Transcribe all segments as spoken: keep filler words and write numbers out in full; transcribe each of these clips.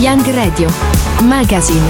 Young Radio Magazine.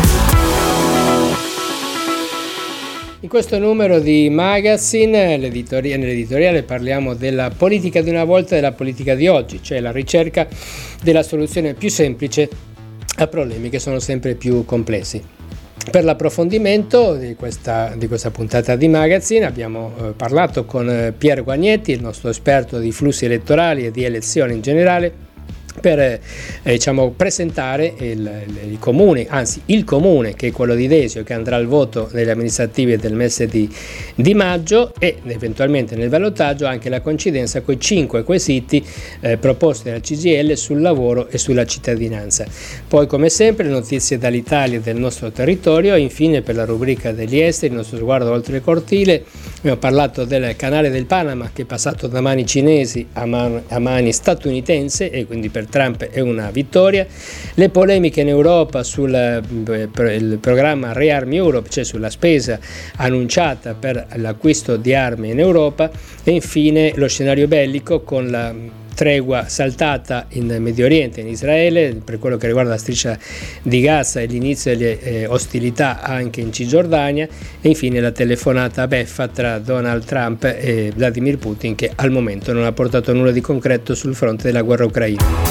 In questo numero di Magazine, l'editoria, nell'editoriale parliamo della politica di una volta e della politica di oggi, cioè la ricerca della soluzione più semplice a problemi che sono sempre più complessi. Per l'approfondimento di questa, di questa puntata di Magazine abbiamo eh, parlato con eh, Pier Guagnetti, il nostro esperto di flussi elettorali e di elezioni in generale, per eh, diciamo, presentare il, il, il comune, anzi il comune che è quello di Desio, che andrà al voto nelle amministrative del mese di, di maggio, e eventualmente nel ballottaggio anche la coincidenza con i cinque quesiti eh, proposti dalla C G I L sul lavoro e sulla cittadinanza. Poi, come sempre, le notizie dall'Italia e del nostro territorio, e infine per la rubrica degli esteri, il nostro sguardo oltre il cortile. Abbiamo parlato del canale del Panama, che è passato da mani cinesi a, man- a mani statunitense, e quindi per Trump è una vittoria. Le polemiche in Europa sul eh, il programma Rearm Europe, cioè sulla spesa annunciata per l'acquisto di armi in Europa, e infine lo scenario bellico con la tregua saltata in Medio Oriente, in Israele, per quello che riguarda la striscia di Gaza e l'inizio delle eh, ostilità anche in Cisgiordania, e infine la telefonata a beffa tra Donald Trump e Vladimir Putin, che al momento non ha portato nulla di concreto sul fronte della guerra ucraina.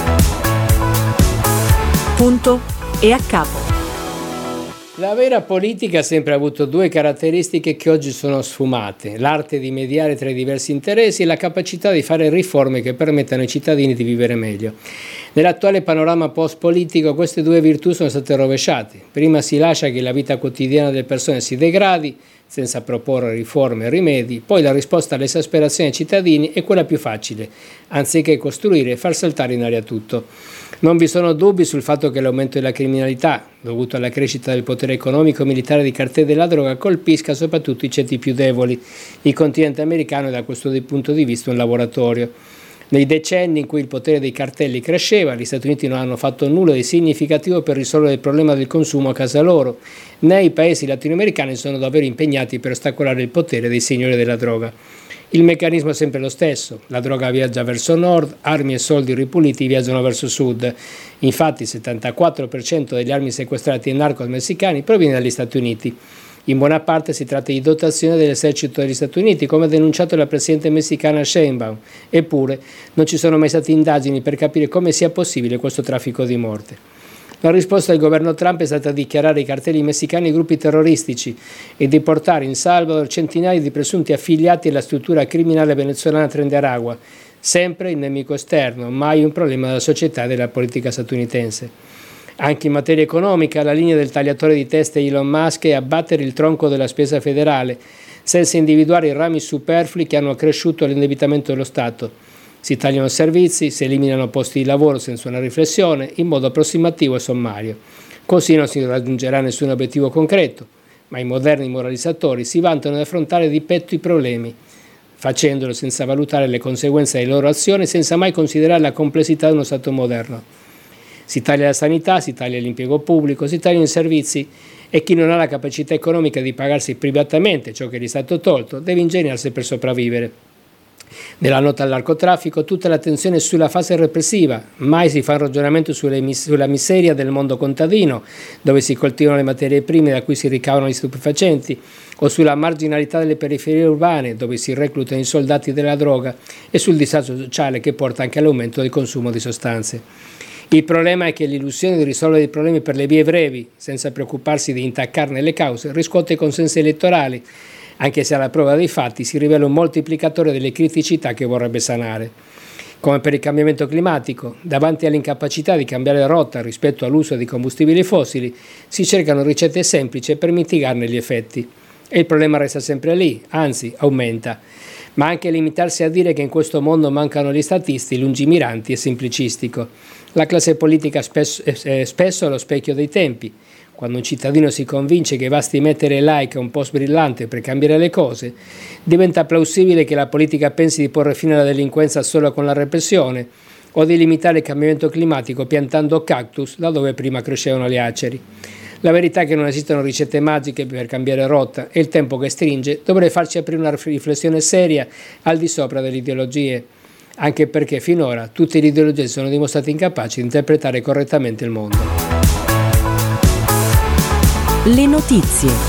Punto e a capo. La vera politica ha sempre avuto due caratteristiche che oggi sono sfumate: l'arte di mediare tra i diversi interessi e la capacità di fare riforme che permettano ai cittadini di vivere meglio. Nell'attuale panorama post-politico queste due virtù sono state rovesciate. Prima si lascia che la vita quotidiana delle persone si degradi, senza proporre riforme e rimedi, poi la risposta all'esasperazione dei cittadini è quella più facile, anziché costruire e far saltare in aria tutto. Non vi sono dubbi sul fatto che l'aumento della criminalità, dovuto alla crescita del potere economico e militare di cartelli della droga, colpisca soprattutto i ceti più deboli. Il continente americano è da questo punto di vista un laboratorio. Nei decenni in cui il potere dei cartelli cresceva, gli Stati Uniti non hanno fatto nulla di significativo per risolvere il problema del consumo a casa loro, né i paesi latinoamericani sono davvero impegnati per ostacolare il potere dei signori della droga. Il meccanismo è sempre lo stesso: la droga viaggia verso nord, armi e soldi ripuliti viaggiano verso sud. Infatti il settantaquattro per cento delle armi sequestrate ai narcos messicani proviene dagli Stati Uniti. In buona parte si tratta di dotazione dell'esercito degli Stati Uniti, come ha denunciato la presidente messicana Sheinbaum. Eppure non ci sono mai state indagini per capire come sia possibile questo traffico di morte. La risposta del governo Trump è stata dichiarare i cartelli messicani gruppi terroristici e di portare in Salvador centinaia di presunti affiliati alla struttura criminale venezuelana Tren de Aragua, sempre il nemico esterno, mai un problema della società e della politica statunitense. Anche in materia economica, la linea del tagliatore di teste Elon Musk è abbattere il tronco della spesa federale, senza individuare i rami superflui che hanno accresciuto l'indebitamento dello Stato. Si tagliano servizi, si eliminano posti di lavoro senza una riflessione, in modo approssimativo e sommario. Così non si raggiungerà nessun obiettivo concreto, ma i moderni moralizzatori si vantano di affrontare di petto i problemi, facendolo senza valutare le conseguenze delle loro azioni, senza mai considerare la complessità di uno Stato moderno. Si taglia la sanità, si taglia l'impiego pubblico, si tagliano i servizi, e chi non ha la capacità economica di pagarsi privatamente ciò che gli è stato tolto deve ingegnarsi per sopravvivere. Nella lotta al narcotraffico tutta l'attenzione è sulla fase repressiva, mai si fa un ragionamento sulle, sulla miseria del mondo contadino, dove si coltivano le materie prime da cui si ricavano gli stupefacenti, o sulla marginalità delle periferie urbane, dove si reclutano i soldati della droga, e sul disagio sociale che porta anche all'aumento del consumo di sostanze. Il problema è che l'illusione di risolvere i problemi per le vie brevi, senza preoccuparsi di intaccarne le cause, riscuote i consensi elettorali, anche se alla prova dei fatti si rivela un moltiplicatore delle criticità che vorrebbe sanare. Come per il cambiamento climatico, davanti all'incapacità di cambiare rotta rispetto all'uso di combustibili fossili, si cercano ricette semplici per mitigarne gli effetti. E il problema resta sempre lì, anzi aumenta. Ma anche limitarsi a dire che in questo mondo mancano gli statisti lungimiranti è semplicistico. La classe politica spesso, è spesso allo specchio dei tempi. Quando un cittadino si convince che basti mettere like a un post brillante per cambiare le cose, diventa plausibile che la politica pensi di porre fine alla delinquenza solo con la repressione, o di limitare il cambiamento climatico piantando cactus laddove prima crescevano gli aceri. La verità è che non esistono ricette magiche per cambiare rotta, e il tempo che stringe dovrebbe farci aprire una riflessione seria al di sopra delle ideologie, anche perché finora tutte le ideologie sono dimostrate incapaci di interpretare correttamente il mondo. Le notizie.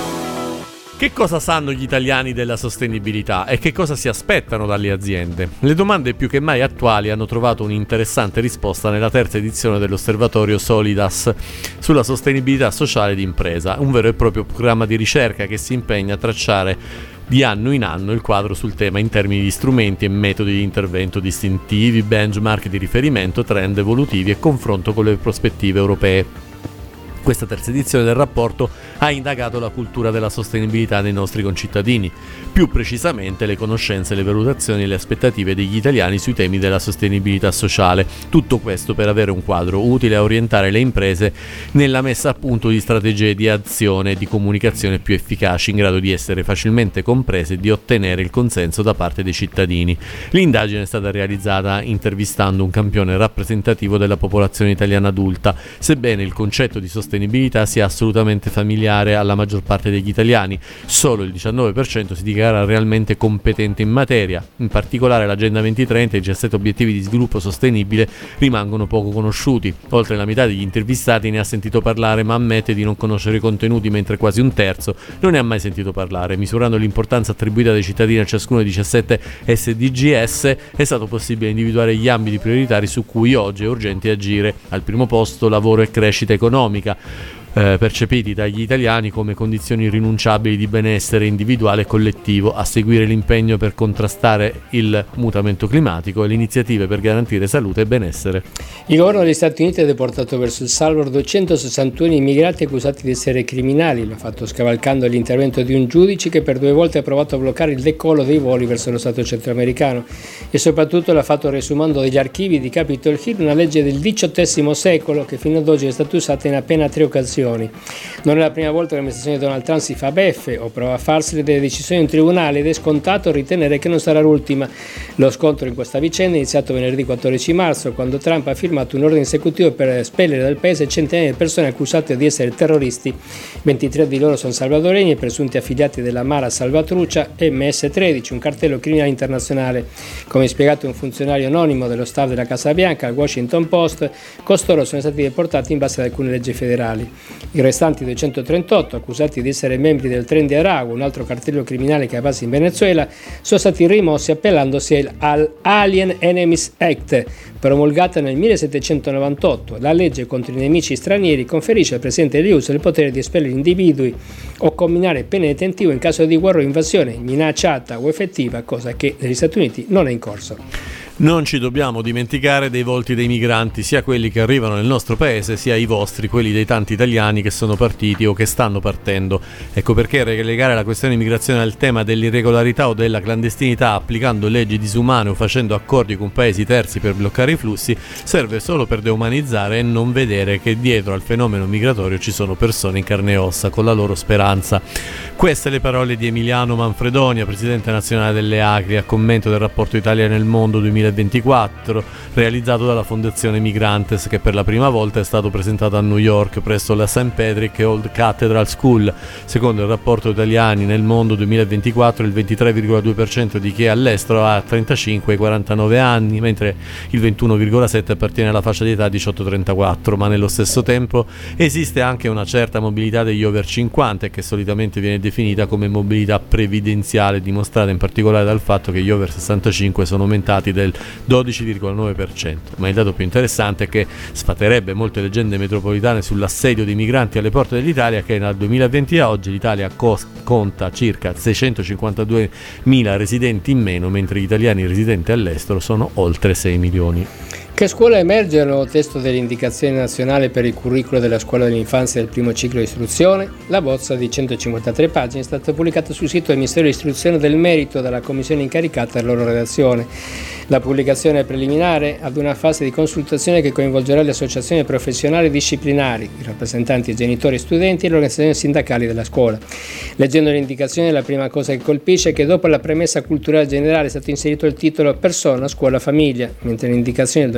Che cosa sanno gli italiani della sostenibilità e che cosa si aspettano dalle aziende? Le domande più che mai attuali hanno trovato un'interessante risposta nella terza edizione dell'osservatorio Solidas sulla sostenibilità sociale di impresa, un vero e proprio programma di ricerca che si impegna a tracciare di anno in anno il quadro sul tema in termini di strumenti e metodi di intervento distintivi, benchmark di riferimento, trend evolutivi e confronto con le prospettive europee. Questa terza edizione del rapporto ha indagato la cultura della sostenibilità dei nostri concittadini, più precisamente le conoscenze, le valutazioni e le aspettative degli italiani sui temi della sostenibilità sociale. Tutto questo per avere un quadro utile a orientare le imprese nella messa a punto di strategie di azione e di comunicazione più efficaci, in grado di essere facilmente comprese e di ottenere il consenso da parte dei cittadini. L'indagine è stata realizzata intervistando un campione rappresentativo della popolazione italiana adulta, sebbene il concetto di sostenibilità sia assolutamente familiare alla maggior parte degli italiani. Solo il diciannove per cento si dichiara realmente competente in materia. In particolare l'Agenda duemilatrenta e i diciassette obiettivi di sviluppo sostenibile rimangono poco conosciuti. Oltre la metà degli intervistati ne ha sentito parlare ma ammette di non conoscere i contenuti, mentre quasi un terzo non ne ha mai sentito parlare. Misurando l'importanza attribuita dai cittadini a ciascuno dei diciassette S D G S è stato possibile individuare gli ambiti prioritari su cui oggi è urgente agire. Al primo posto lavoro e crescita economica, Eh, percepiti dagli italiani come condizioni irrinunciabili di benessere individuale e collettivo, a seguire l'impegno per contrastare il mutamento climatico e le iniziative per garantire salute e benessere. Il governo degli Stati Uniti ha deportato verso il Salvador duecentosessantuno immigrati accusati di essere criminali. L'ha fatto scavalcando l'intervento di un giudice che per due volte ha provato a bloccare il decollo dei voli verso lo Stato centroamericano, e soprattutto l'ha fatto riesumando dagli archivi di Capitol Hill una legge del diciottesimo secolo che fino ad oggi è stata usata in appena tre occasioni. Non è la prima volta che l'amministrazione di Donald Trump si fa beffe o prova a farsene delle decisioni di un tribunale, ed è scontato ritenere che non sarà l'ultima. Lo scontro in questa vicenda è iniziato venerdì quattordici marzo, quando Trump ha firmato un ordine esecutivo per espellere dal paese centinaia di persone accusate di essere terroristi. ventitré di loro sono salvadoregni e presunti affiliati della Mara Salvatrucha M S tredici, un cartello criminale internazionale. Come spiegato un funzionario anonimo dello staff della Casa Bianca al Washington Post, costoro sono stati deportati in base ad alcune leggi federali. I restanti duecentotrentotto, accusati di essere membri del Tren de Aragua, un altro cartello criminale che ha base in Venezuela, sono stati rimossi appellandosi all'Alien Enemies Act, promulgata nel millesettecentonovantotto. La legge contro i nemici stranieri conferisce al Presidente degli U S A il potere di espellere individui o comminare pene detentive in caso di guerra o invasione, minacciata o effettiva, cosa che negli Stati Uniti non è in corso. Non ci dobbiamo dimenticare dei volti dei migranti, sia quelli che arrivano nel nostro paese, sia i vostri, quelli dei tanti italiani che sono partiti o che stanno partendo. Ecco perché relegare la questione immigrazione al tema dell'irregolarità o della clandestinità applicando leggi disumane o facendo accordi con paesi terzi per bloccare i flussi serve solo per deumanizzare e non vedere che dietro al fenomeno migratorio ci sono persone in carne e ossa con la loro speranza. Queste le parole di Emiliano Manfredonia, presidente nazionale delle Acri, a commento del rapporto Italia nel mondo duemilaventiquattro, realizzato dalla Fondazione Migrantes, che per la prima volta è stato presentato a New York presso la Saint Patrick Old Cathedral School. Secondo il rapporto Italiani nel mondo duemilaventiquattro, il ventitré virgola due per cento di chi è all'estero ha trentacinque ai quarantanove anni, mentre il ventuno virgola sette per cento appartiene alla fascia di età diciotto trentaquattro, ma nello stesso tempo esiste anche una certa mobilità degli over cinquanta, che solitamente viene definita come mobilità previdenziale, dimostrata in particolare dal fatto che gli over sessantacinque sono aumentati del dodici virgola nove per cento. Ma il dato più interessante è che sfaterebbe molte leggende metropolitane sull'assedio dei migranti alle porte dell'Italia, che dal duemilaventi a oggi l'Italia cos- conta circa seicentocinquantaduemila residenti in meno, mentre gli italiani residenti all'estero sono oltre sei milioni. Che scuola emerge il nuovo testo delle indicazioni nazionali per il curriculum della scuola dell'infanzia del primo ciclo di istruzione? La bozza di centocinquantatré pagine è stata pubblicata sul sito del Ministero dell'Istruzione del Merito dalla commissione incaricata della loro redazione. La pubblicazione è preliminare ad una fase di consultazione che coinvolgerà le associazioni professionali e disciplinari, i rappresentanti dei genitori e studenti e le organizzazioni sindacali della scuola. Leggendo le indicazioni, la prima cosa che colpisce è che dopo la premessa culturale generale è stato inserito il titolo Persona, Scuola, Famiglia, mentre le indicazioni del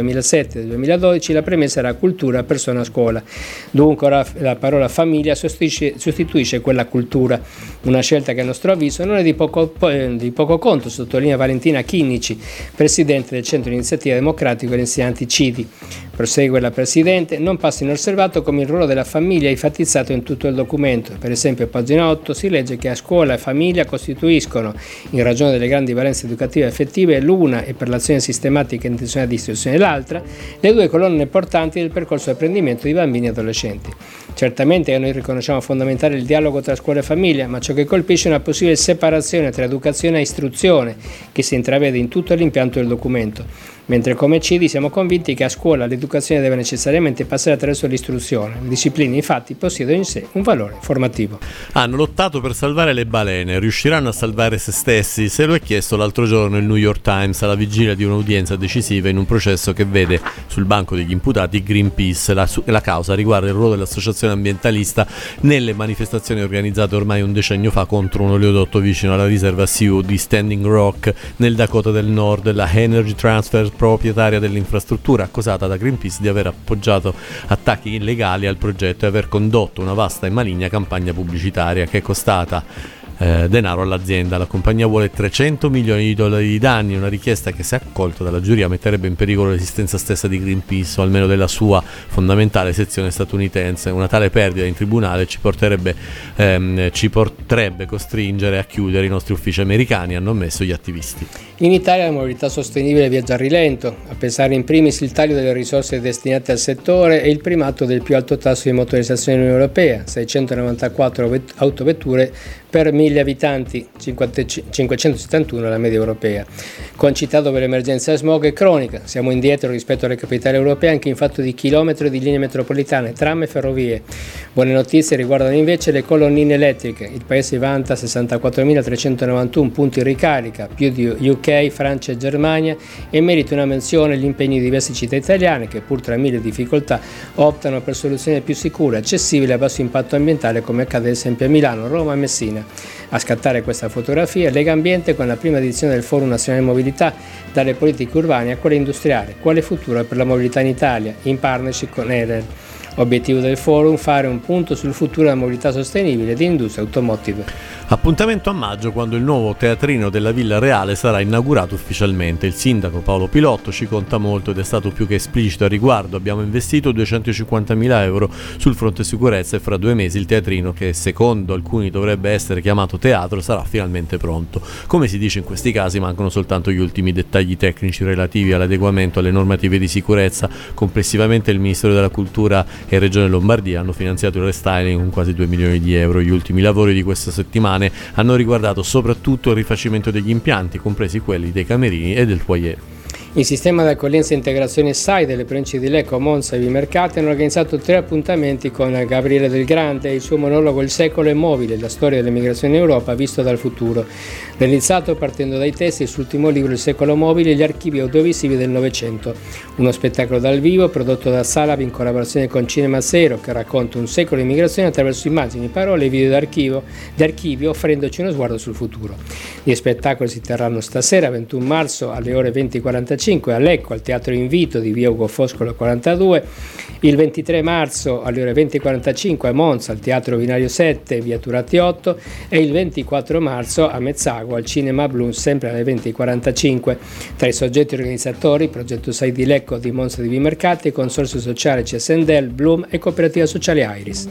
duemilasette e del duemiladodici, la premessa era cultura, persona, scuola. Dunque ora la parola famiglia sostituisce, sostituisce quella cultura, una scelta che a nostro avviso non è di poco, di poco conto, sottolinea Valentina Chinnici, presidente del Centro Iniziativa Democratico e insegnanti C I D I. Prosegue la Presidente, non passa inosservato come il ruolo della famiglia è enfatizzato in tutto il documento. Per esempio a pagina otto si legge che a scuola e famiglia costituiscono, in ragione delle grandi valenze educative effettive l'una e per l'azione sistematica e intenzionale di istruzione l'altra, le due colonne portanti del percorso di apprendimento di bambini e adolescenti. Certamente noi riconosciamo fondamentale il dialogo tra scuola e famiglia, ma ciò che colpisce è una possibile separazione tra educazione e istruzione che si intravede in tutto l'impianto del documento. Mentre come C I D I siamo convinti che a scuola l'educazione deve necessariamente passare attraverso l'istruzione. Le discipline infatti possiedono in sé un valore formativo. Hanno lottato per salvare le balene, riusciranno a salvare se stessi? Se lo è chiesto l'altro giorno il New York Times alla vigilia di un'udienza decisiva in un processo che vede sul banco degli imputati Greenpeace. La, la causa riguarda il ruolo dell'associazione ambientalista nelle manifestazioni organizzate ormai un decennio fa contro un oleodotto vicino alla riserva Sioux di Standing Rock nel Dakota del Nord. La Energy Transfer, proprietaria dell'infrastruttura, accusata da Greenpeace di aver appoggiato attacchi illegali al progetto e aver condotto una vasta e maligna campagna pubblicitaria che è costata Eh, denaro all'azienda. La compagnia vuole trecento milioni di dollari di danni, una richiesta che, se accolta dalla giuria, metterebbe in pericolo l'esistenza stessa di Greenpeace o almeno della sua fondamentale sezione statunitense. Una tale perdita in tribunale ci porterebbe ehm, ci potrebbe costringere a chiudere i nostri uffici americani, hanno ammesso gli attivisti. In Italia la mobilità sostenibile viaggia a rilento, a pesare in primis il taglio delle risorse destinate al settore e il primato del più alto tasso di motorizzazione dell'Unione Europea, seicentonovantaquattro vet- autovetture per mille abitanti, cinquecentosettantuno la media europea. Concitato per l'emergenza smog è cronica, siamo indietro rispetto alle capitali europee anche in fatto di chilometri di linee metropolitane, tram e ferrovie. Buone notizie riguardano invece le colonnine elettriche. Il paese vanta sessantaquattromilatrecentonovantuno punti ricarica, più di U K, Francia e Germania, e merita una menzione gli impegni di diverse città italiane che, pur tra mille difficoltà, optano per soluzioni più sicure, accessibili e a basso impatto ambientale, come accade ad esempio a Milano, Roma e Messina. A scattare questa fotografia Lega Ambiente con la prima edizione del Forum Nazionale Mobilità, dalle politiche urbane a quelle industriali, quale futuro per la mobilità in Italia, in partnership con Enel. Obiettivo del forum: fare un punto sul futuro della mobilità sostenibile di industria automotive. Appuntamento a maggio, quando il nuovo teatrino della Villa Reale sarà inaugurato ufficialmente. Il sindaco Paolo Pilotto ci conta molto ed è stato più che esplicito a riguardo. Abbiamo investito duecentocinquantamila euro sul fronte sicurezza e fra due mesi il teatrino, che secondo alcuni dovrebbe essere chiamato teatro, sarà finalmente pronto. Come si dice in questi casi, mancano soltanto gli ultimi dettagli tecnici relativi all'adeguamento alle normative di sicurezza. Complessivamente il Ministero della Cultura e Regione Lombardia hanno finanziato il restyling con quasi due milioni di euro. Gli ultimi lavori di questa settimana hanno riguardato soprattutto il rifacimento degli impianti, compresi quelli dei camerini e del foyer. Il sistema di accoglienza e integrazione S A I delle province di Lecco, Monza e Vimercate hanno organizzato tre appuntamenti con Gabriele Del Grande e il suo monologo Il secolo è mobile, la storia dell'emigrazione in Europa visto dal futuro, realizzato partendo dai testi sull'ultimo libro Il secolo mobile e gli archivi audiovisivi del Novecento, uno spettacolo dal vivo prodotto da Salab in collaborazione con Cinema Zero, che racconta un secolo di immigrazione attraverso immagini, parole e video d'archivio, d'archivio offrendoci uno sguardo sul futuro. Gli spettacoli si terranno stasera, ventuno marzo, alle ore venti e quarantacinque a Lecco, al Teatro Invito di via Ugo Foscolo quarantadue, il ventitré marzo alle ore venti e quarantacinque a Monza, al Teatro Binario sette, via Turati otto, e il ventiquattro marzo a Mezzago, al Cinema Bloom, sempre alle venti e quarantacinque. Tra i soggetti organizzatori, Progetto S A I di Lecco, di Monza e di Vimercate, Consorzio Sociale C S N D E L, Bloom e Cooperativa Sociale Iris.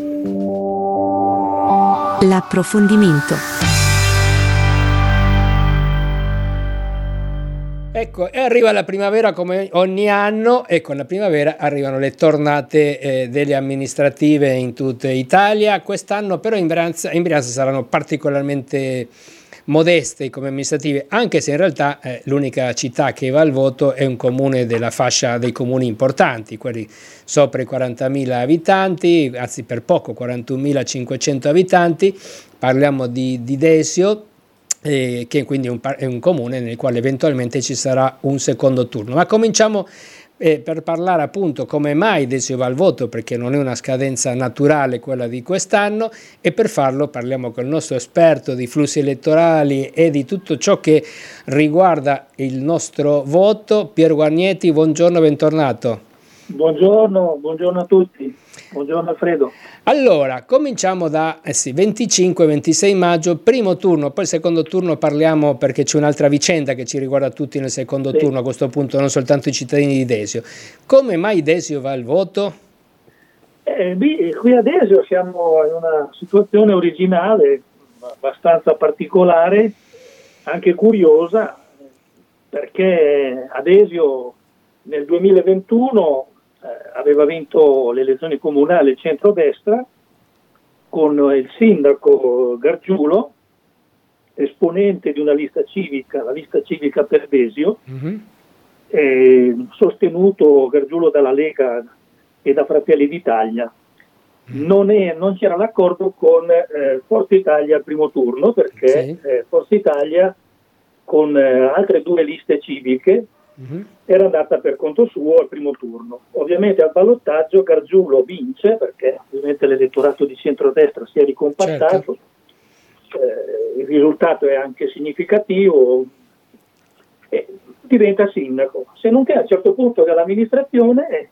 L'approfondimento. Ecco, e arriva la primavera come ogni anno, e con la primavera arrivano le tornate eh, delle amministrative in tutta Italia. Quest'anno però in Brianza, in Brianza saranno particolarmente modeste come amministrative, anche se in realtà eh, l'unica città che va al voto è un comune della fascia dei comuni importanti, quelli sopra i quarantamila abitanti, anzi per poco quarantunomilacinquecento abitanti. Parliamo di, di Desio, Eh, che quindi è un, è un comune nel quale eventualmente ci sarà un secondo turno. Ma cominciamo e per parlare appunto come mai Desio va al voto, perché non è una scadenza naturale quella di quest'anno, e per farlo parliamo con il nostro esperto di flussi elettorali e di tutto ciò che riguarda il nostro voto, Pier Guarnieti. Buongiorno, bentornato. Buongiorno, buongiorno a tutti, buongiorno Alfredo. Allora, cominciamo da eh sì, venticinque ventisei maggio, primo turno, poi il secondo turno parliamo perché c'è un'altra vicenda che ci riguarda tutti nel secondo sì. turno a questo punto, non soltanto i cittadini di Desio. Come mai Desio va al voto? Eh, qui a Desio siamo in una situazione originale, abbastanza particolare, anche curiosa, perché a Desio nel duemilaventuno eh, aveva vinto le elezioni comunali il centrodestra con il sindaco Gargiulo, esponente di una lista civica, la lista civica per Desio, mm-hmm. eh, sostenuto Gargiulo dalla Lega e da Fratelli d'Italia. Mm. Non, è, non c'era l'accordo con eh, Forza Italia al primo turno, perché sì. eh, Forza Italia con eh, altre due liste civiche mm-hmm. era andata per conto suo al primo turno. Ovviamente al ballottaggio Gargiulo vince, perché ovviamente l'elettorato di centrodestra si è ricompattato, certo. eh, il risultato è anche significativo, e diventa sindaco. Se non che a un certo punto dell'amministrazione eh,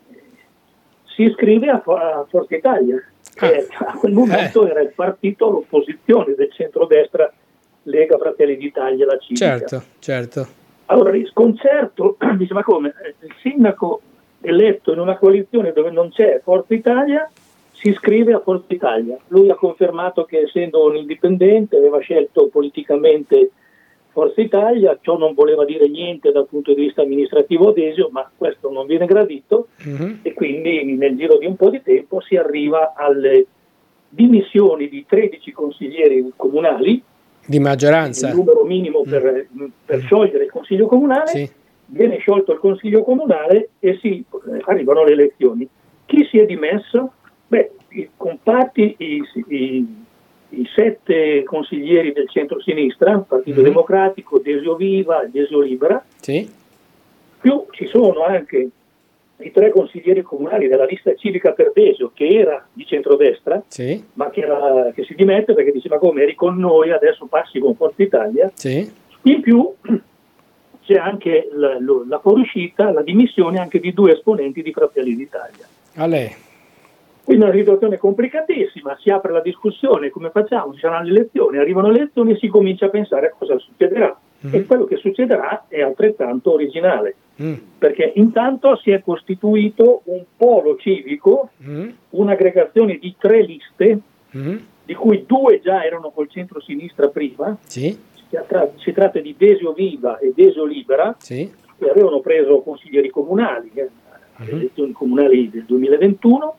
si iscrive a, a Forza Italia, ah. che a quel momento eh. era il partito all'opposizione del centrodestra, Lega, Fratelli d'Italia, la Civica. Certo, certo. Allora, il sconcerto, dice, ma come? Il sindaco eletto in una coalizione dove non c'è Forza Italia si iscrive a Forza Italia. Lui ha confermato che, essendo un indipendente, aveva scelto politicamente Forza Italia. Ciò non voleva dire niente dal punto di vista amministrativo a Desio, ma questo non viene gradito, mm-hmm. e quindi nel giro di un po' di tempo si arriva alle dimissioni di tredici consiglieri comunali, di maggioranza, il numero minimo per, per sciogliere il consiglio comunale, sì. Viene sciolto il consiglio comunale e si arrivano le elezioni. Chi si è dimesso? Beh, i compatti, i, i, i sette consiglieri del centro-sinistra, Partito mm-hmm. Democratico, Desio Viva, Desio Libera, sì. Più ci sono anche i tre consiglieri comunali della lista civica per Desio, che era di centrodestra, sì. ma che, era, che si dimette perché diceva, come eri con noi, adesso passi con Forza Italia. Sì. In più c'è anche la, la fuoriuscita, la dimissione anche di due esponenti di Fratelli d'Italia. A lei. Quindi è una situazione complicatissima, si apre la discussione, come facciamo? Ci saranno le elezioni, arrivano le elezioni e si comincia a pensare a cosa succederà. Mm-hmm. E quello che succederà è altrettanto originale, mm. perché intanto si è costituito un polo civico, mm. un'aggregazione di tre liste, mm. di cui due già erano col centro-sinistra prima, sì. si, tra- si tratta di Desio Viva e Desio Libera, sì. che avevano preso consiglieri comunali eh, alle mm. elezioni comunali del duemilaventuno.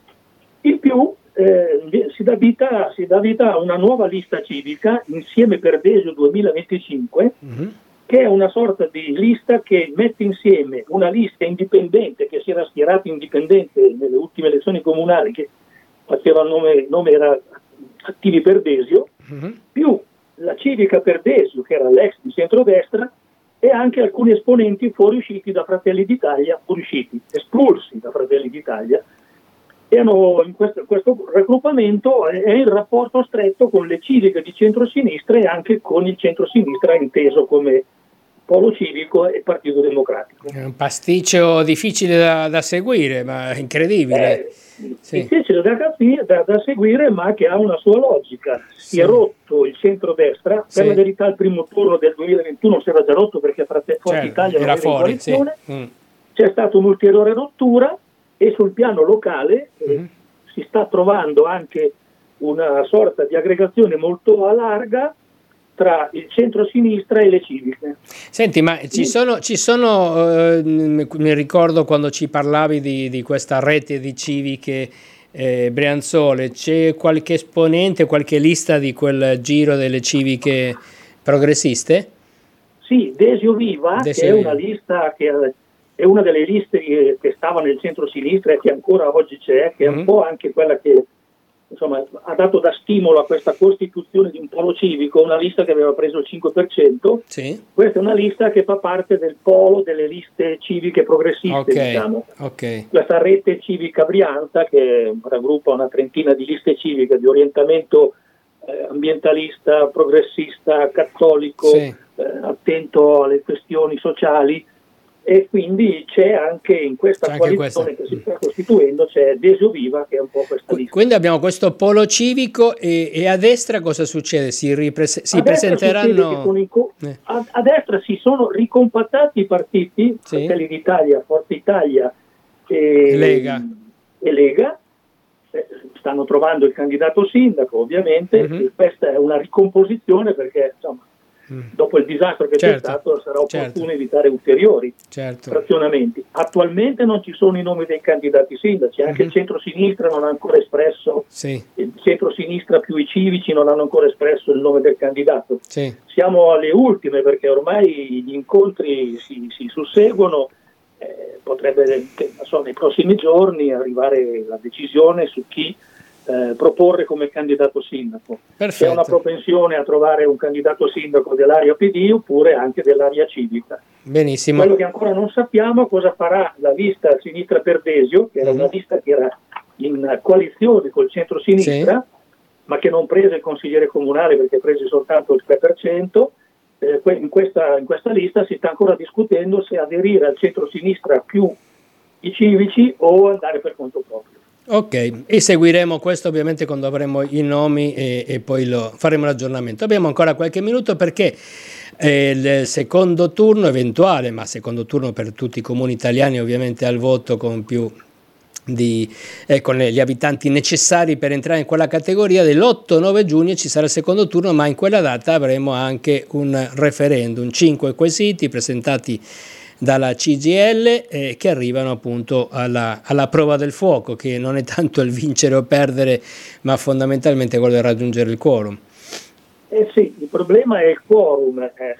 In più eh, si, dà vita, si dà vita a una nuova lista civica, Insieme per Desio duemilaventicinque, mm-hmm. che è una sorta di lista che mette insieme una lista indipendente che si era schierata indipendente nelle ultime elezioni comunali, che faceva il nome, nome era Attivi per Desio, mm-hmm. più la Civica per Desio, che era l'ex di centrodestra, e anche alcuni esponenti fuoriusciti da Fratelli d'Italia, fuoriusciti, espulsi da Fratelli d'Italia. E hanno, in questo, questo raggruppamento è, è in rapporto stretto con le civiche di centrosinistra e anche con il centrosinistra inteso come Polo Civico e Partito Democratico. È un pasticcio difficile da, da seguire, ma incredibile. Eh, sì. Difficile da, da, da seguire, ma che ha una sua logica. Si sì. è rotto il centrodestra, sì. per la verità il primo turno del duemilaventuno si era già rotto perché Forza certo, Italia non era fuori, in coalizione, sì. mm. c'è stata un'ulteriore rottura. E sul piano locale eh, mm-hmm. si sta trovando anche una sorta di aggregazione molto larga tra il centro-sinistra e le civiche. Senti, ma ci sono, ci sono eh, mi ricordo quando ci parlavi di, di questa rete di civiche eh, Brianzole, c'è qualche esponente, qualche lista di quel giro delle civiche progressiste? Sì, Desio Viva, Desio che è una lista che è una delle liste che, che stava nel centro-sinistra e che ancora oggi c'è, che è mm-hmm. un po' anche quella che insomma, ha dato da stimolo a questa costituzione di un polo civico una lista che aveva preso il cinque per cento. Sì. Questa è una lista che fa parte del polo delle liste civiche progressiste, Okay. diciamo. Ok. Questa rete civica Brianza, che raggruppa una trentina di liste civiche di orientamento eh, ambientalista, progressista, cattolico, Sì. eh, attento alle questioni sociali, e quindi c'è anche in questa C'è anche coalizione questa. che si sta costituendo, c'è Desio Viva, che è un po' questa Qu- lista. Quindi abbiamo questo polo civico e, e a destra cosa succede? Si, riprese- si A destra succede che presenteranno... sono in co- Eh. a, a destra si sono ricompattati i partiti, Sì. Fratelli d'Italia, Forza Italia e Lega. e Lega. Eh, stanno trovando il candidato sindaco, ovviamente. Mhm. E questa è una ricomposizione perché, insomma, Mm. dopo il disastro che Certo. c'è stato sarà opportuno Certo. evitare ulteriori Certo. frazionamenti. Attualmente non ci sono i nomi dei candidati sindaci, anche Mhm. il centro-sinistra non ha ancora espresso, Sì, il centro-sinistra più i civici non hanno ancora espresso il nome del candidato. sì. Siamo alle ultime perché ormai gli incontri si, si susseguono, eh, potrebbe eh, non so, nei prossimi giorni arrivare la decisione su chi eh, proporre come candidato sindaco. C'è una Perfetto. propensione a trovare un candidato sindaco dell'area P D oppure anche dell'area civica. Benissimo. Quello che ancora non sappiamo è cosa farà la lista Sinistra per Desio, che era Mhm. una lista che era in coalizione col centro-sinistra, ma che non prese il consigliere comunale perché prese soltanto il tre per cento. Eh, que- in, questa, in questa lista si sta ancora discutendo se aderire al centro-sinistra più i civici o andare per conto proprio. Ok, e seguiremo questo ovviamente quando avremo i nomi e, e poi lo, faremo l'aggiornamento. Abbiamo ancora qualche minuto perché eh, il secondo turno eventuale, ma secondo turno per tutti i comuni italiani ovviamente al voto con più di, eh, con gli abitanti necessari per entrare in quella categoria, dell'otto nove giugno ci sarà il secondo turno, ma in quella data avremo anche un referendum, cinque quesiti presentati dalla C G I L eh, che arrivano appunto alla, alla prova del fuoco, che non è tanto il vincere o perdere, ma fondamentalmente quello di raggiungere il quorum. Eh sì, il problema è il quorum, eh.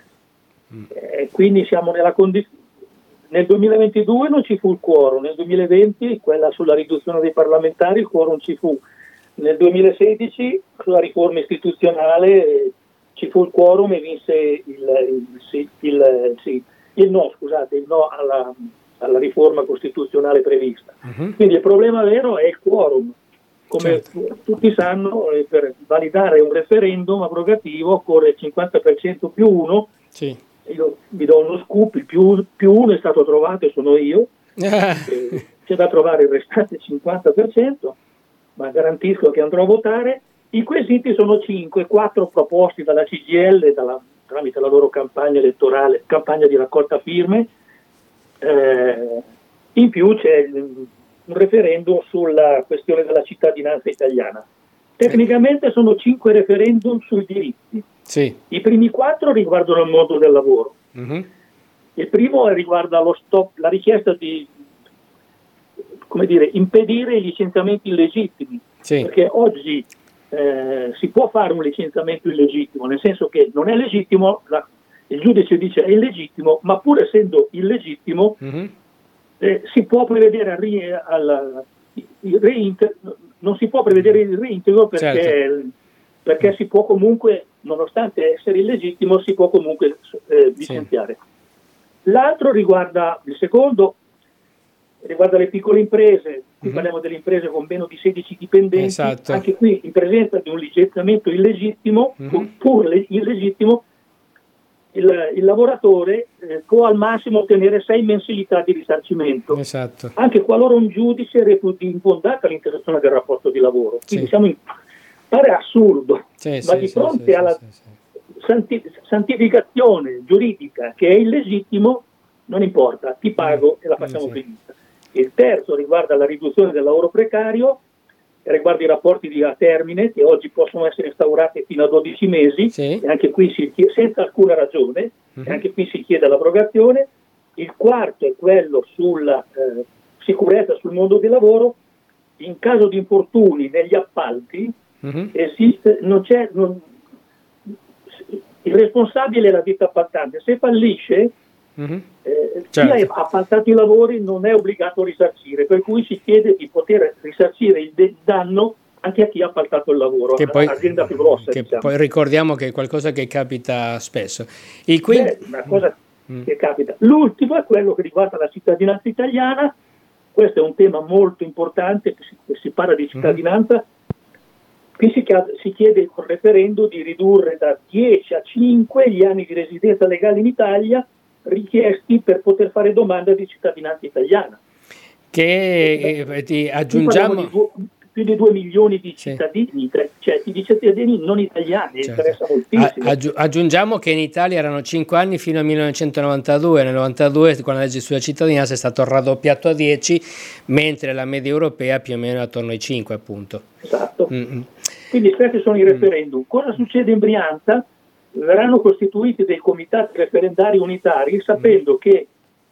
Eh, quindi siamo nella condizione. Nel duemilaventidue non ci fu il quorum, nel duemilaventi, quella sulla riduzione dei parlamentari, il quorum ci fu. Nel duemilasedici, sulla riforma istituzionale, eh, ci fu il quorum e vinse il, il, sì, il, sì, il no, scusate, il no alla, alla riforma costituzionale prevista. Uh-huh. Quindi il problema vero è il quorum. Come Certo. tutti sanno, eh, per validare un referendum abrogativo occorre il cinquanta per cento più uno. Sì. Io vi do uno scoop, il più, più uno è stato trovato e sono io. Eh, c'è da trovare il restante cinquanta per cento, ma garantisco che andrò a votare. I quesiti sono cinque, quattro proposti dalla C G I L dalla, tramite la loro campagna elettorale, campagna di raccolta firme. Eh, in più c'è un referendum sulla questione della cittadinanza italiana. Tecnicamente sono cinque referendum sui diritti. Sì. I primi quattro riguardano il mondo del lavoro. Uh-huh. Il primo riguarda lo stop, la richiesta di, come dire, impedire i licenziamenti illegittimi, Sì. perché oggi eh, si può fare un licenziamento illegittimo, nel senso che non è legittimo, la, il giudice dice è illegittimo, ma pur essendo illegittimo Uh-huh. eh, si può prevedere al, ri- al il reinter- non si può prevedere il reintegro perché, Certo. perché si può comunque, nonostante essere illegittimo, si può comunque eh, licenziare. Sì. L'altro riguarda, il secondo riguarda le piccole imprese, qui uh-huh. parliamo delle imprese con meno di sedici dipendenti, esatto. Anche qui in presenza di un licenziamento illegittimo, uh-huh. pur illegittimo, il, il lavoratore eh, può al massimo ottenere sei mensilità di risarcimento, esatto. anche qualora un giudice reputi infondata l'interruzione del rapporto di lavoro. Quindi sì. siamo in, pare assurdo, sì, ma sì, di sì, fronte sì, alla sì, sì. Santi, santificazione giuridica che è illegittimo, non importa, ti pago e la facciamo sì. finita. Il terzo riguarda la riduzione del lavoro precario, riguarda i rapporti di a termine che oggi possono essere instaurati fino a dodici mesi, sì. e anche qui si chiede, senza alcuna ragione, uh-huh. e anche qui si chiede l'abrogazione. Il quarto è quello sulla eh, sicurezza sul mondo del lavoro. In caso di infortuni negli appalti, uh-huh. esiste, non c'è, non, il responsabile è la ditta appaltante, se fallisce uh-huh. eh, certo. chi ha appaltato i lavori non è obbligato a risarcire, per cui si chiede di poter risarcire il de- danno anche a chi ha appaltato il lavoro, che poi, all'azienda più grossa. Che diciamo. Poi ricordiamo che è qualcosa che capita spesso. Il quindi... Beh, una cosa mm. che capita. L'ultimo è quello che riguarda la cittadinanza italiana. Questo è un tema molto importante, si, si parla di cittadinanza. Mm. Qui si, si chiede col referendum di ridurre da dieci a cinque gli anni di residenza legale in Italia richiesti per poter fare domanda di cittadinanza italiana. Che eh, ti aggiungiamo... Più di due milioni di cittadini, sì. cioè di cittadini non italiani, certo. interessa moltissimo. Aggi- aggiungiamo che in Italia erano cinque anni fino al millenovecentonovantadue, nel novantadue con la legge sulla cittadinanza è stato raddoppiato a dieci, mentre la media europea più o meno è attorno ai cinque, appunto. Esatto. Mm-hmm. Quindi questi sono i referendum. Cosa succede in Brianza? Verranno costituiti dei comitati referendari unitari, sapendo mm. che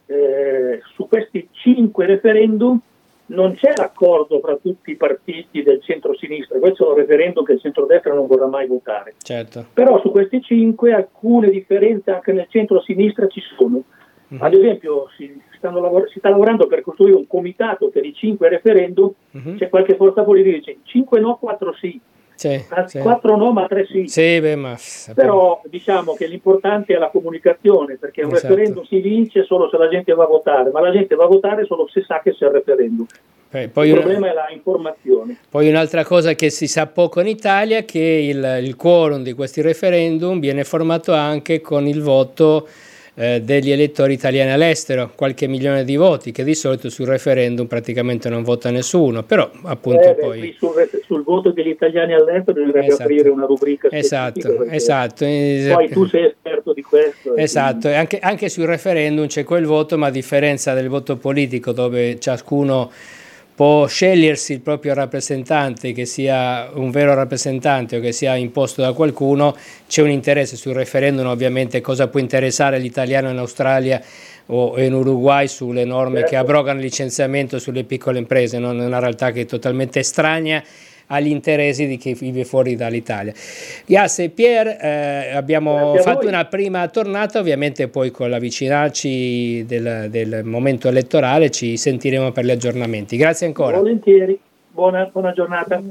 eh, su questi cinque referendum non c'è l'accordo fra tutti i partiti del centro-sinistra, questo è un referendum che il centrodestra non vorrà mai votare. Certo. Però su questi cinque alcune differenze anche nel centro-sinistra ci sono. Uh-huh. Ad esempio si, stanno lavor- si sta lavorando per costruire un comitato per i cinque referendum, uh-huh. c'è qualche forza politica che dice cinque no, quattro sì. Sì, Anzi, sì. quattro no ma tre sì, sì beh, ma però diciamo che l'importante è la comunicazione, perché un esatto. referendum si vince solo se la gente va a votare, ma la gente va a votare solo se sa che c'è il referendum. Eh, poi il una, problema è la informazione. Poi un'altra cosa che si sa poco in Italia è che il, il quorum di questi referendum viene formato anche con il voto eh, degli elettori italiani all'estero, qualche milione di voti, che di solito sul referendum praticamente non vota nessuno, però appunto eh, poi... Beh, sul, sul voto degli italiani all'estero bisognerebbe esatto. aprire una rubrica esatto, esatto. Poi tu sei esperto di questo. Esatto, e anche, anche sul referendum c'è quel voto, ma a differenza del voto politico dove ciascuno può scegliersi il proprio rappresentante, che sia un vero rappresentante o che sia imposto da qualcuno, c'è un interesse sul referendum, ovviamente cosa può interessare l'italiano in Australia o in Uruguay sulle norme certo. che abrogano il licenziamento sulle piccole imprese, non è una realtà che è totalmente estranea agli interessi di chi vive fuori dall'Italia. Grazie Pier, eh, abbiamo Grazie fatto una prima tornata, ovviamente poi con l'avvicinarci del, del momento elettorale ci sentiremo per gli aggiornamenti. Grazie ancora. Volentieri, buona, buona giornata.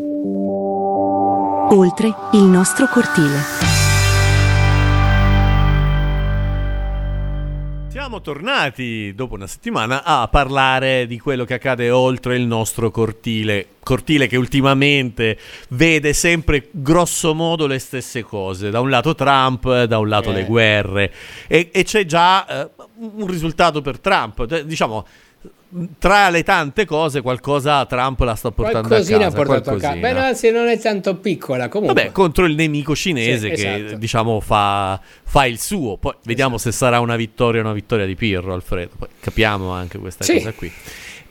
Oltre il nostro cortile. Siamo tornati dopo una settimana a parlare di quello che accade oltre il nostro cortile, cortile che ultimamente vede sempre grosso modo le stesse cose, da un lato Trump, da un lato eh. le guerre, e, e c'è già eh, un risultato per Trump, diciamo tra le tante cose qualcosa Trump la sta portando qualcosina a casa, ha portato a casa. Beh, anzi non è tanto piccola comunque. Vabbè, contro il nemico cinese sì, che esatto. diciamo fa, fa il suo, poi esatto. vediamo se sarà una vittoria o una vittoria di Pirro, Alfredo, poi capiamo anche questa sì. cosa qui.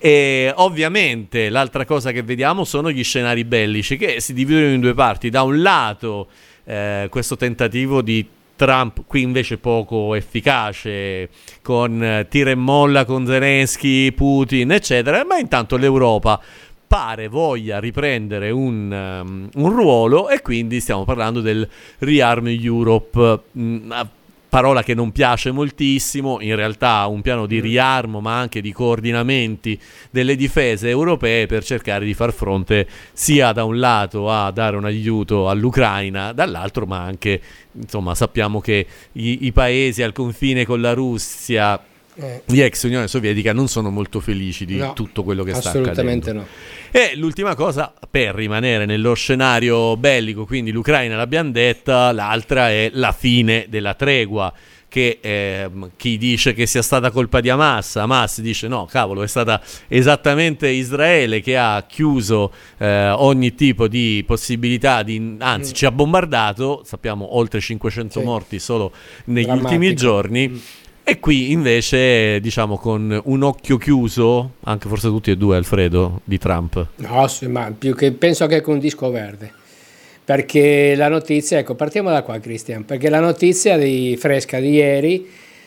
E ovviamente l'altra cosa che vediamo sono gli scenari bellici che si dividono in due parti. Da un lato eh, questo tentativo di Trump, qui invece poco efficace, con tira e molla con Zelensky, Putin, eccetera, ma intanto l'Europa pare voglia riprendere un, um, un ruolo, e quindi stiamo parlando del Rearm Europe, una parola che non piace moltissimo, in realtà un piano di riarmo ma anche di coordinamenti delle difese europee per cercare di far fronte sia da un lato a dare un aiuto all'Ucraina, dall'altro ma anche, insomma, sappiamo che i, i paesi al confine con la Russia, eh. di ex Unione Sovietica, non sono molto felici di no, tutto quello che sta accadendo. Assolutamente no. E l'ultima cosa, per rimanere nello scenario bellico, quindi l'Ucraina l'abbiamo detta, l'altra è la fine della tregua, che eh, chi dice che sia stata colpa di Hamas, Hamas dice no, cavolo, è stata esattamente Israele che ha chiuso eh, ogni tipo di possibilità, di, anzi mm. ci ha bombardato, sappiamo oltre cinquecento sì. morti solo negli Drammatico. ultimi giorni. Mm. E qui invece, diciamo, con un occhio chiuso, anche forse tutti e due, Alfredo, di Trump. No, sì, ma più che penso che con un disco verde. Perché la notizia, ecco, partiamo da qua, Cristian, perché la notizia di, fresca di ieri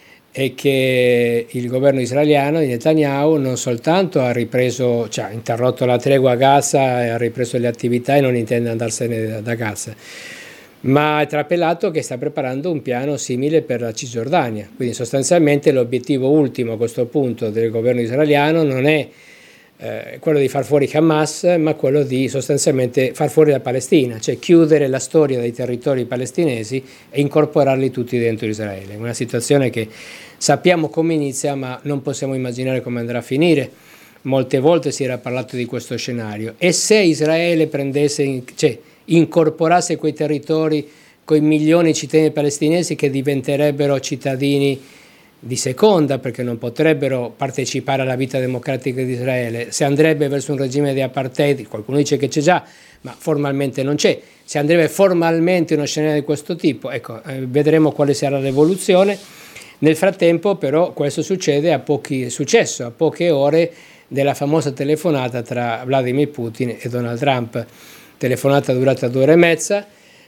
è che il governo israeliano di Netanyahu non soltanto ha ripreso, cioè ha interrotto la tregua a Gaza e ha ripreso le attività e non intende andarsene da, da Gaza, ma è trapelato che sta preparando un piano simile per la Cisgiordania. Quindi sostanzialmente l'obiettivo ultimo a questo punto del governo israeliano non è eh, quello di far fuori Hamas, ma quello di sostanzialmente far fuori la Palestina, cioè chiudere la storia dei territori palestinesi e incorporarli tutti dentro Israele. Una situazione che sappiamo come inizia, ma non possiamo immaginare come andrà a finire. Molte volte si era parlato di questo scenario. E se Israele prendesse, cioè incorporasse quei territori con i milioni di cittadini palestinesi che diventerebbero cittadini di seconda, perché non potrebbero partecipare alla vita democratica di Israele, se andrebbe verso un regime di apartheid, qualcuno dice che c'è già, ma formalmente non c'è, se andrebbe formalmente uno scenario di questo tipo, ecco, eh, vedremo quale sarà l'evoluzione. Nel frattempo però questo succede a pochi, è successo a poche ore della famosa telefonata tra Vladimir Putin e Donald Trump, telefonata durata due ore e mezza,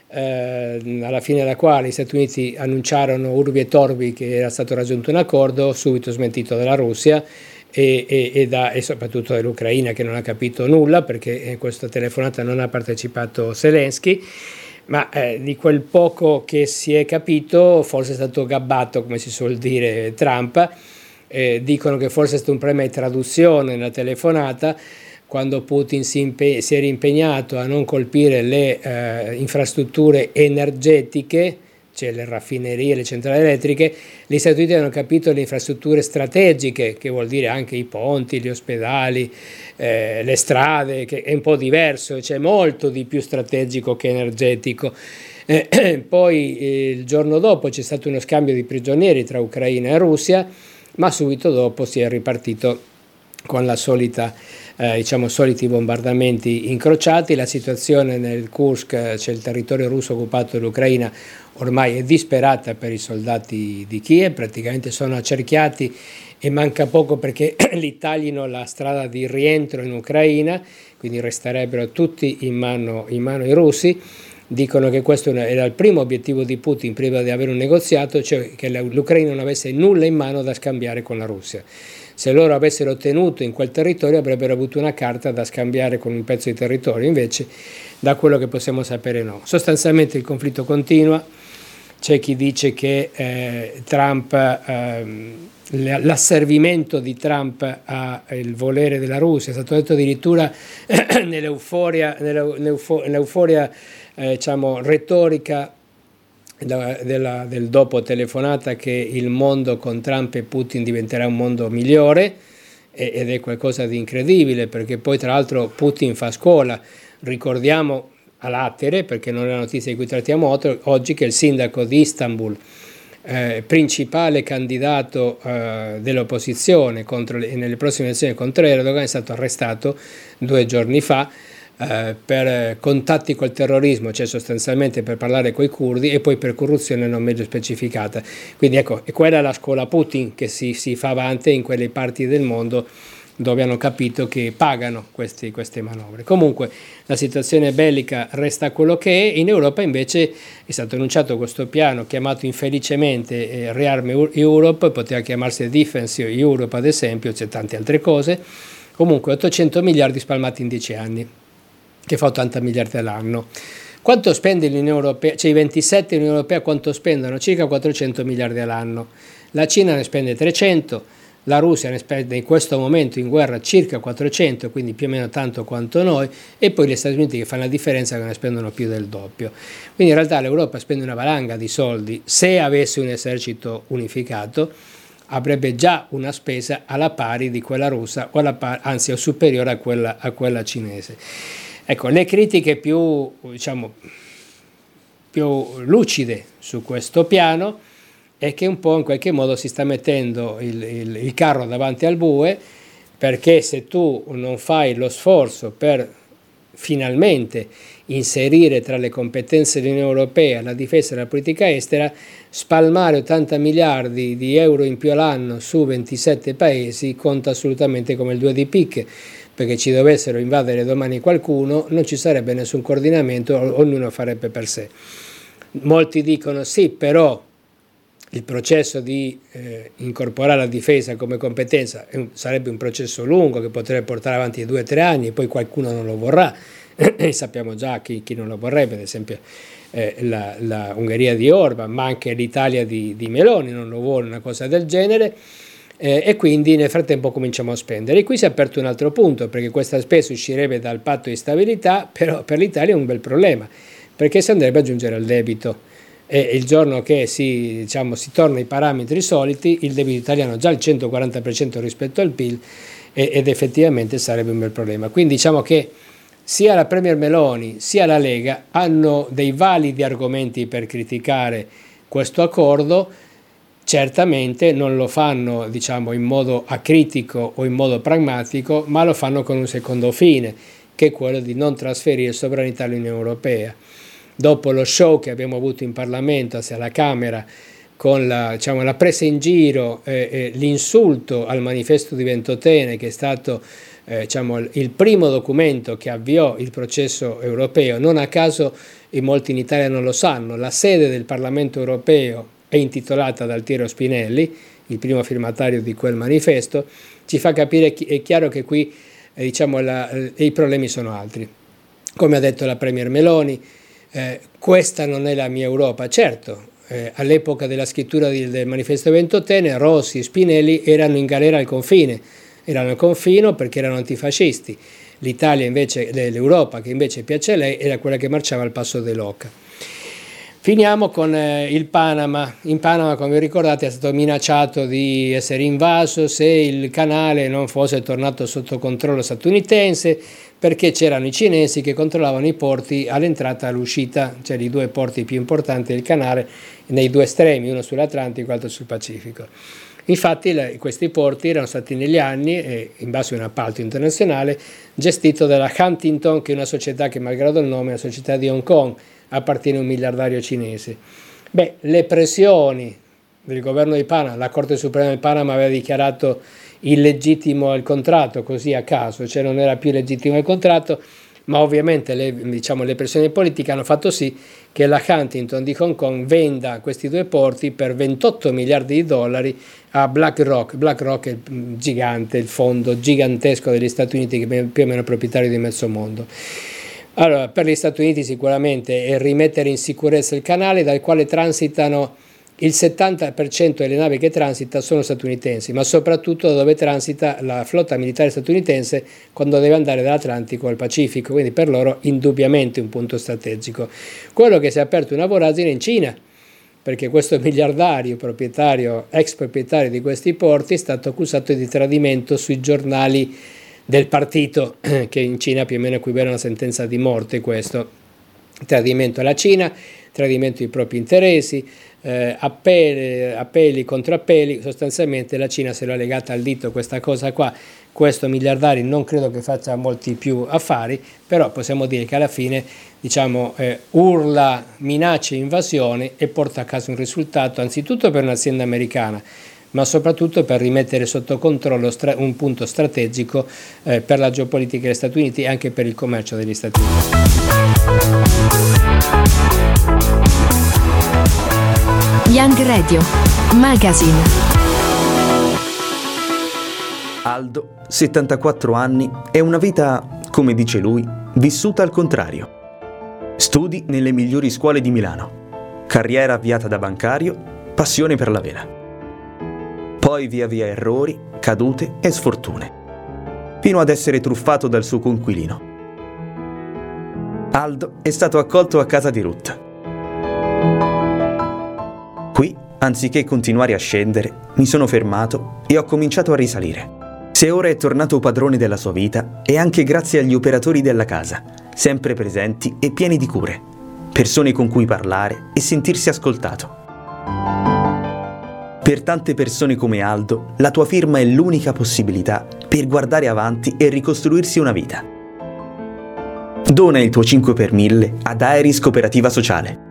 eh, alla fine della quale gli Stati Uniti annunciarono urbi e torbi che era stato raggiunto un accordo, subito smentito dalla Russia e, e, e, da, e soprattutto dall'Ucraina, che non ha capito nulla perché in questa telefonata non ha partecipato Zelensky, ma eh, di quel poco che si è capito forse è stato gabbato, come si suol dire, Trump. Eh, dicono che forse è stato un problema di traduzione nella telefonata, quando Putin si, impe- si era impegnato a non colpire le eh, infrastrutture energetiche, cioè le raffinerie, le centrali elettriche, gli Stati Uniti hanno capito le infrastrutture strategiche, che vuol dire anche i ponti, gli ospedali, eh, le strade, che è un po' diverso, cioè molto di più strategico che energetico. Eh, poi eh, il giorno dopo c'è stato uno scambio di prigionieri tra Ucraina e Russia, ma subito dopo si è ripartito con la solita, eh, diciamo, soliti bombardamenti incrociati. La situazione nel Kursk, cioè il territorio russo occupato dall'Ucraina, ormai è disperata per i soldati di Kiev, praticamente sono accerchiati e manca poco perché li taglino la strada di rientro in Ucraina, quindi resterebbero tutti in mano, in mano ai russi. Dicono che questo era il primo obiettivo di Putin prima di avere un negoziato, cioè che l'Ucraina non avesse nulla in mano da scambiare con la Russia. Se loro avessero ottenuto in quel territorio avrebbero avuto una carta da scambiare con un pezzo di territorio, invece da quello che possiamo sapere no. Sostanzialmente il conflitto continua, c'è chi dice che eh, Trump, eh, l'asservimento di Trump al volere della Russia, è stato detto addirittura nell'euforia, nell'euforia eh, diciamo, retorica della, del dopo telefonata, che il mondo con Trump e Putin diventerà un mondo migliore, ed è qualcosa di incredibile, perché poi tra l'altro Putin fa scuola. Ricordiamo a latere, perché non è la notizia di cui trattiamo oggi, che il sindaco di Istanbul, eh, principale candidato eh, dell'opposizione contro le, nelle prossime elezioni contro Erdogan, è stato arrestato due giorni fa eh, per contatti col terrorismo, cioè sostanzialmente per parlare coi curdi, e poi per corruzione non meglio specificata. Quindi ecco, è quella la scuola Putin che si, si fa avanti in quelle parti del mondo dove hanno capito che pagano questi, queste manovre. Comunque la situazione bellica resta quello che è. In Europa invece è stato annunciato questo piano chiamato infelicemente eh, Rearm Europe, poteva chiamarsi Defense Europe ad esempio, c'è tante altre cose. Comunque ottocento miliardi spalmati in dieci anni, che fa ottanta miliardi all'anno. Quanto spende l'Unione Europea? Cioè i ventisette dell'Unione Europea quanto spendono? Circa quattrocento miliardi all'anno. La Cina ne spende trecento, la Russia ne spende in questo momento in guerra circa quattrocento, quindi più o meno tanto quanto noi, e poi gli Stati Uniti che fanno la differenza, che ne spendono più del doppio. Quindi in realtà l'Europa spende una valanga di soldi. Se avesse un esercito unificato avrebbe già una spesa alla pari di quella russa, o alla pari, anzi o superiore a quella, a quella cinese. Ecco, le critiche più, diciamo, più lucide su questo piano è che un po' in qualche modo si sta mettendo il, il, il carro davanti al bue, perché se tu non fai lo sforzo per finalmente inserire tra le competenze dell'Unione Europea la difesa e la politica estera, spalmare ottanta miliardi di euro in più all'anno su ventisette paesi conta assolutamente come il due di picche, perché ci dovessero invadere domani qualcuno, non ci sarebbe nessun coordinamento, ognuno farebbe per sé. Molti dicono sì, però il processo di eh, incorporare la difesa come competenza è un, sarebbe un processo lungo che potrebbe portare avanti due o tre anni, e poi qualcuno non lo vorrà, e sappiamo già chi, chi non lo vorrebbe, ad esempio eh, la, la Ungheria di Orban, ma anche l'Italia di, di Meloni non lo vuole, una cosa del genere. eh, e quindi nel frattempo cominciamo a spendere. E qui si è aperto un altro punto, perché questa spesa uscirebbe dal patto di stabilità, però per l'Italia è un bel problema, perché si andrebbe ad aggiungere al debito. E il giorno che si, diciamo, si torna ai parametri soliti, il debito italiano ha già il centoquaranta per cento rispetto al P I L e, ed effettivamente sarebbe un bel problema. Quindi diciamo che sia la Premier Meloni sia la Lega hanno dei validi argomenti per criticare questo accordo. Certamente non lo fanno, diciamo, in modo acritico o in modo pragmatico, ma lo fanno con un secondo fine, che è quello di non trasferire sovranità all'Unione Europea. Dopo lo show che abbiamo avuto in Parlamento, sia alla Camera, con la, diciamo, la presa in giro, eh, eh, l'insulto al manifesto di Ventotene, che è stato eh, diciamo, il primo documento che avviò il processo europeo. Non a caso, e molti in Italia non lo sanno, la sede del Parlamento europeo è intitolata ad Altiero Spinelli, il primo firmatario di quel manifesto. Ci fa capire, è chiaro che qui eh, diciamo, la, i problemi sono altri. Come ha detto la Premier Meloni, Eh, questa non è la mia Europa. Certo, eh, all'epoca della scrittura di, del manifesto Ventotene, Rossi e Spinelli erano in galera al confine, erano al confino perché erano antifascisti. L'Italia invece, l'Europa che invece piace a lei, era quella che marciava al passo dell'oca. Finiamo con eh, il Panama. In Panama, come vi ricordate, è stato minacciato di essere invaso se il canale non fosse tornato sotto controllo statunitense, perché c'erano i cinesi che controllavano i porti all'entrata e all'uscita, cioè i due porti più importanti del canale, nei due estremi, uno sull'Atlantico e l'altro sul Pacifico. Infatti le, questi porti erano stati negli anni, eh, in base a un appalto internazionale, gestito dalla Huntington, che è una società che, malgrado il nome, è una società di Hong Kong, appartiene a un miliardario cinese. Beh, le pressioni del governo di Panama, la Corte Suprema del Panama aveva dichiarato illegittimo il contratto, così a caso, cioè non era più legittimo il contratto, ma ovviamente le, diciamo, le pressioni politiche hanno fatto sì che la Huntington di Hong Kong venda questi due porti per ventotto miliardi di dollari a BlackRock. BlackRock è il gigante, il fondo gigantesco degli Stati Uniti, che è più o meno proprietario di mezzo mondo. Allora, per gli Stati Uniti sicuramente è rimettere in sicurezza il canale, dal quale transitano il settanta per cento delle navi che transita sono statunitensi, ma soprattutto da dove transita la flotta militare statunitense quando deve andare dall'Atlantico al Pacifico, quindi per loro indubbiamente un punto strategico. Quello che si è aperto una voragine in Cina, perché questo miliardario proprietario, ex proprietario di questi porti, è stato accusato di tradimento sui giornali del partito, che in Cina più o meno equivale a una sentenza di morte. Questo tradimento alla Cina, tradimento dei propri interessi, eh, appelli, appelli contro appelli. Sostanzialmente la Cina se l'ha legata al dito questa cosa qua. Questo miliardario non credo che faccia molti più affari, però possiamo dire che alla fine, diciamo, eh, urla, minaccia invasione e porta a casa un risultato anzitutto per un'azienda americana, ma soprattutto per rimettere sotto controllo stra- un punto strategico eh, per la geopolitica degli Stati Uniti e anche per il commercio degli Stati Uniti. Young Radio Magazine. Aldo, settantaquattro anni, è una vita, come dice lui, vissuta al contrario. Studi nelle migliori scuole di Milano, carriera avviata da bancario, passione per la vela. Poi via via errori, cadute e sfortune, fino ad essere truffato dal suo coinquilino. Aldo è stato accolto a casa di Ruth. Qui, anziché continuare a scendere, mi sono fermato e ho cominciato a risalire. Se ora è tornato padrone della sua vita, è anche grazie agli operatori della casa, sempre presenti e pieni di cure, persone con cui parlare e sentirsi ascoltato. Per tante persone come Aldo, la tua firma è l'unica possibilità per guardare avanti e ricostruirsi una vita. Dona il tuo cinque per mille ad Aeris Cooperativa Sociale.